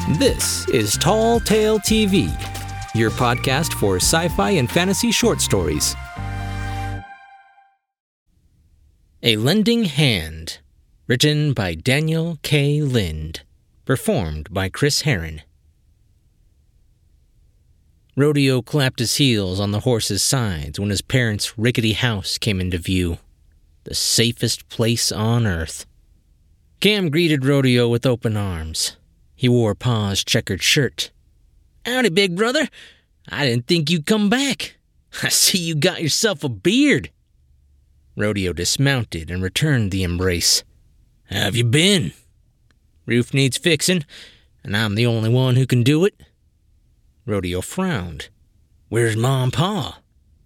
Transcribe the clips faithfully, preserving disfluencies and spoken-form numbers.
This is Tall Tale T V, your podcast for sci-fi and fantasy short stories. A Lending Hand, written by Daniel K. Lind, performed by Chris Herron. Rodeo clapped his heels on the horse's sides when his parents' rickety house came into view, the safest place on earth. Cam greeted Rodeo with open arms. He wore Pa's checkered shirt. "Howdy, big brother. I didn't think you'd come back. I see you got yourself a beard." Rodeo dismounted and returned the embrace. "How have you been?" "Roof needs fixing, and I'm the only one who can do it." Rodeo frowned. "Where's Ma and Pa?"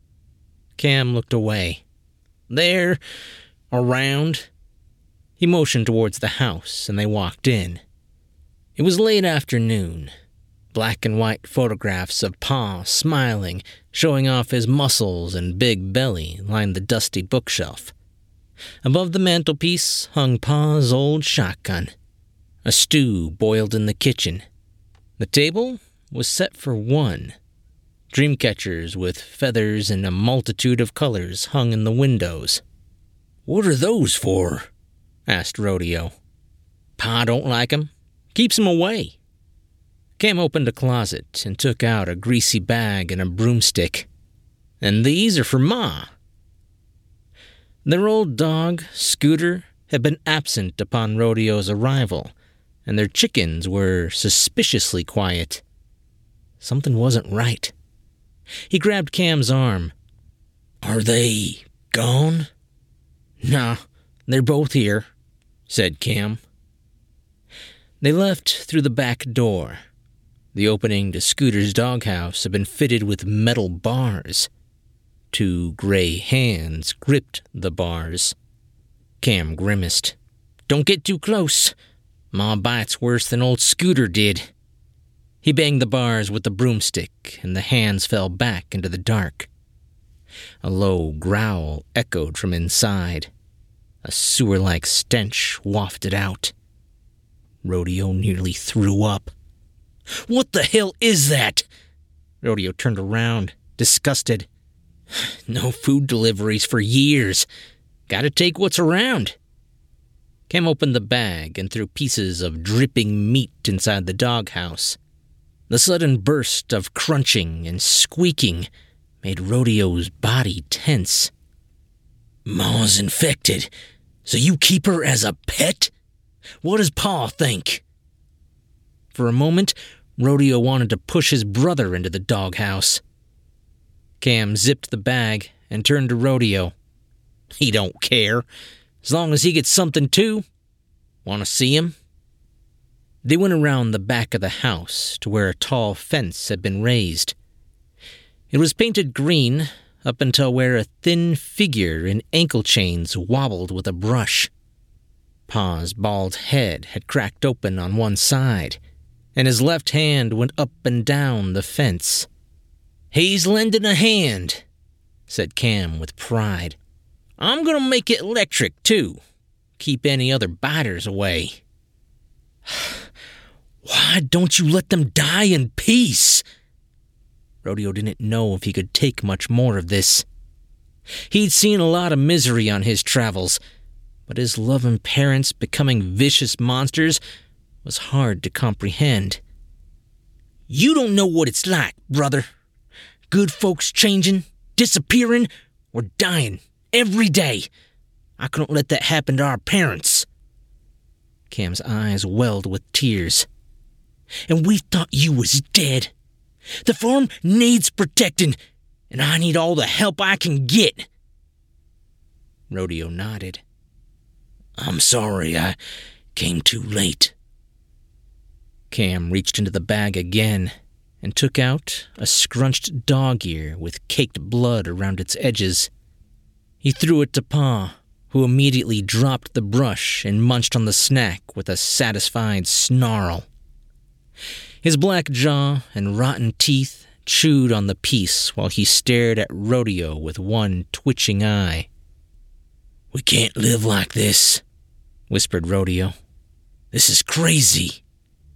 Cam looked away. "They're around." He motioned towards the house, and they walked in. It was late afternoon. Black and white photographs of Pa smiling, showing off his muscles and big belly, lined the dusty bookshelf. Above the mantelpiece hung Pa's old shotgun. A stew boiled in the kitchen. The table was set for one. Dream catchers with feathers in a multitude of colors hung in the windows. "What are those for?" asked Rodeo. "Pa don't like 'em. Keeps 'em away." Cam opened a closet and took out a greasy bag and a broomstick. "And these are for Ma." Their old dog, Scooter, had been absent upon Rodeo's arrival, and their chickens were suspiciously quiet. Something wasn't right. He grabbed Cam's arm. "Are they gone?" "Nah, they're both here," said Cam. They left through the back door. The opening to Scooter's doghouse had been fitted with metal bars. Two gray hands gripped the bars. Cam grimaced. "Don't get too close. Ma bites worse than old Scooter did." He banged the bars with the broomstick, and the hands fell back into the dark. A low growl echoed from inside. A sewer-like stench wafted out. Rodeo nearly threw up. "What the hell is that?" Rodeo turned around, disgusted. "No food deliveries for years. Gotta take what's around." Cam opened the bag and threw pieces of dripping meat inside the doghouse. The sudden burst of crunching and squeaking made Rodeo's body tense. "Ma's infected, so you keep her as a pet? What does Pa think?" For a moment, Rodeo wanted to push his brother into the doghouse. Cam zipped the bag and turned to Rodeo. "He don't care, as long as he gets something too. Want to see him?" They went around the back of the house to where a tall fence had been raised. It was painted green up until where a thin figure in ankle chains wobbled with a brush. Pa's bald head had cracked open on one side, and his left hand went up and down the fence. "He's lending a hand," said Cam with pride. "I'm gonna make it electric, too. Keep any other biters away." "Why don't you let them die in peace?" Rodeo didn't know if he could take much more of this. He'd seen a lot of misery on his travels, but his loving parents becoming vicious monsters was hard to comprehend. "You don't know what it's like, brother. Good folks changing, disappearing, or dying every day. I couldn't let that happen to our parents." Cam's eyes welled with tears. "And we thought you was dead. The farm needs protecting, and I need all the help I can get." Rodeo nodded. "I'm sorry I came too late." Cam reached into the bag again and took out a scrunched dog ear with caked blood around its edges. He threw it to Pa, who immediately dropped the brush and munched on the snack with a satisfied snarl. His black jaw and rotten teeth chewed on the piece while he stared at Rodeo with one twitching eye. "We can't live like this," whispered Rodeo. "This is crazy."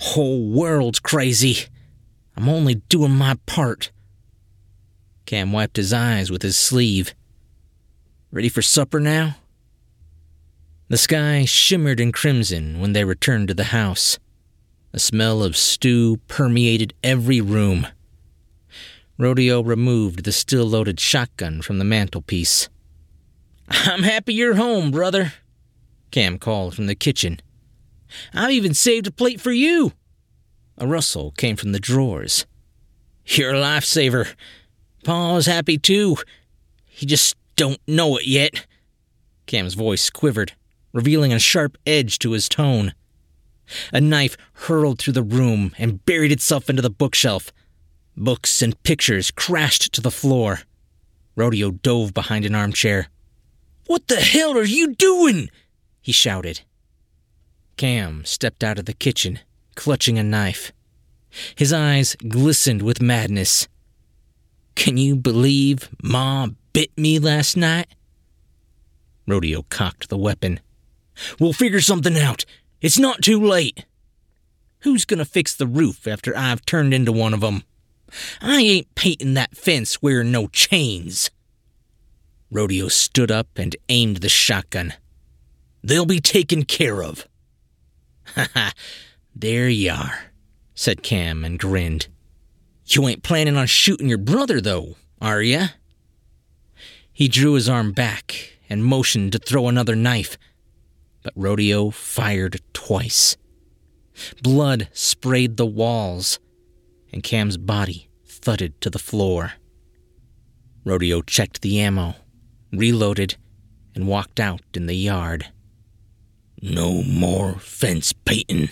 Whole world's crazy. I'm only doing my part. Cam wiped his eyes with his sleeve. Ready for supper now? The sky shimmered in crimson when they returned to the house. The smell of stew permeated every room. Rodeo removed the still-loaded shotgun from the mantelpiece. "I'm happy you're home, brother," Cam called from the kitchen. "I've even saved a plate for you." A rustle came from the drawers. "You're a lifesaver. Pa's happy too. He just don't know it yet." Cam's voice quivered, revealing a sharp edge to his tone. A knife hurled through the room and buried itself into the bookshelf. Books and pictures crashed to the floor. Rodeo dove behind an armchair. "What the hell are you doing?" he shouted. Cam stepped out of the kitchen, clutching a knife. His eyes glistened with madness. "Can you believe Ma bit me last night?" Rodeo cocked the weapon. "We'll figure something out. It's not too late." "Who's gonna fix the roof after I've turned into one of them? I ain't painting that fence wearing no chains." Rodeo stood up and aimed the shotgun. "They'll be taken care of." "Ha ha, there you are," said Cam and grinned. "You ain't planning on shooting your brother, though, are ya?" He drew his arm back and motioned to throw another knife, but Rodeo fired twice. Blood sprayed the walls, and Cam's body thudded to the floor. Rodeo checked the ammo, reloaded, and walked out in the yard. "No more fence painting."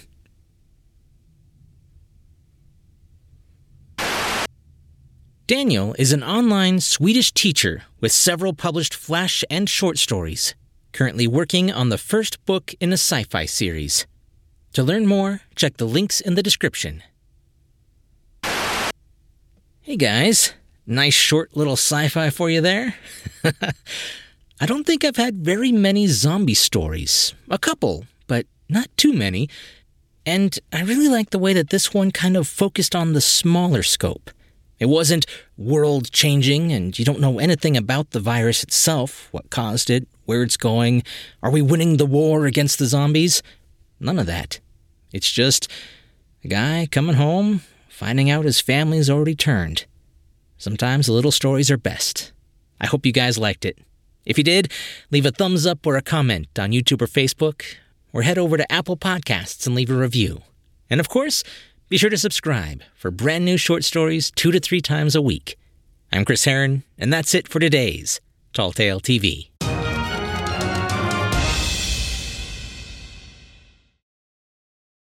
Daniel is an online Swedish teacher with several published flash and short stories, currently working on the first book in a sci-fi series. To learn more, check the links in the description. Hey guys, nice short little sci-fi for you there. I don't think I've had very many zombie stories. A couple, but not too many. And I really like the way that this one kind of focused on the smaller scope. It wasn't world-changing, and you don't know anything about the virus itself, what caused it, where it's going, are we winning the war against the zombies? None of that. It's just a guy coming home, finding out his family's already turned. Sometimes little stories are best. I hope you guys liked it. If you did, leave a thumbs up or a comment on YouTube or Facebook, or head over to Apple Podcasts and leave a review. And of course, be sure to subscribe for brand new short stories two to three times a week. I'm Chris Herron, and that's it for today's Tall Tale T V.